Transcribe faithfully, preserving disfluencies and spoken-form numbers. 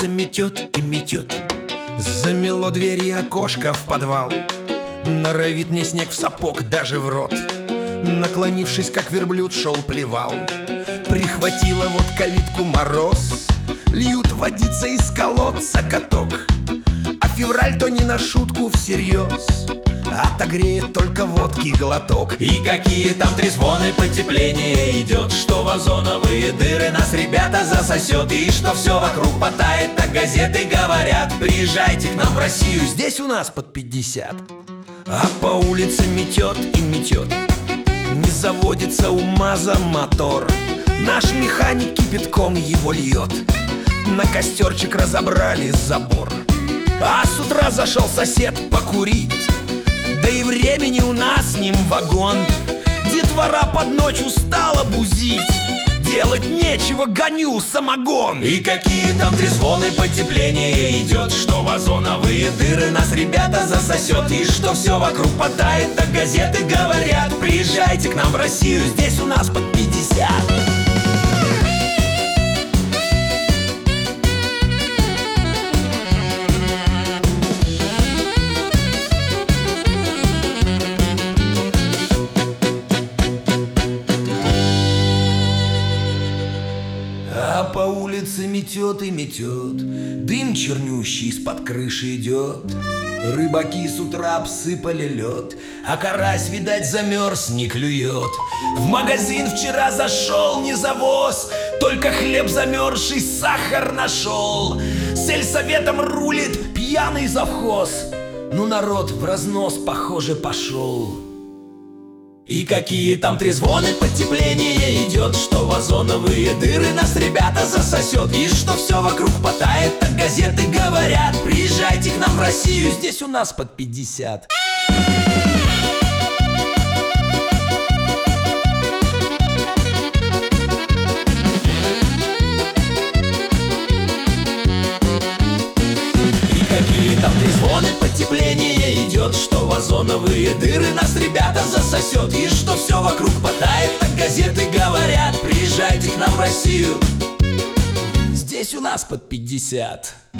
улице метет и метет. Замело двери и окошко в подвал. Норовит мне снег в сапог, даже в рот. Наклонившись, как верблюд, шел плевал. Прихватила вот калитку мороз. Льют водиться из колодца каток. А февраль то не на шутку всерьез. Отогреет только водки глоток. И какие там трезвоны, потепление идет, что в озоновые дыры нас, ребята, засосет. И что все вокруг потает, так газеты говорят. Приезжайте к нам в Россию, здесь у нас под пятьдесят. А по улице метет и метет. Не заводится у МАЗа мотор. Наш механик кипятком его льет. На костерчик разобрали забор. А с утра зашел сосед покурить. Да и времени у нас с ним вагон. Детвора под ночь устала бузить. Делать нечего, гоню самогон. И какие там трезвоны, потепление идет, что в озоновые дыры нас, ребята, засосет. И что все вокруг потает, так газеты говорят. Приезжайте к нам в Россию, здесь у нас под пятьдесят. А по улице метет и метет. Дым чернющий из-под крыши идет. Рыбаки с утра обсыпали лед. А карась, видать, замерз, не клюет. В магазин вчера зашел, не завоз. Только хлеб замерзший, сахар нашел. Сельсоветом рулит пьяный завхоз. Ну народ в разнос, похоже, пошел. И какие там трезвоны, потепление идет, что в озоновые дыры нас, ребята, засосет. И что все вокруг потает, так газеты говорят. Приезжайте к нам в Россию, здесь у нас под пятьдесят. И какие там трезвоны, потепление идет, что в озоновые дыры нас, ребята, засосет. И что все вокруг потает, так газеты говорят. Приезжайте к нам в Россию, здесь у нас под пятьдесят.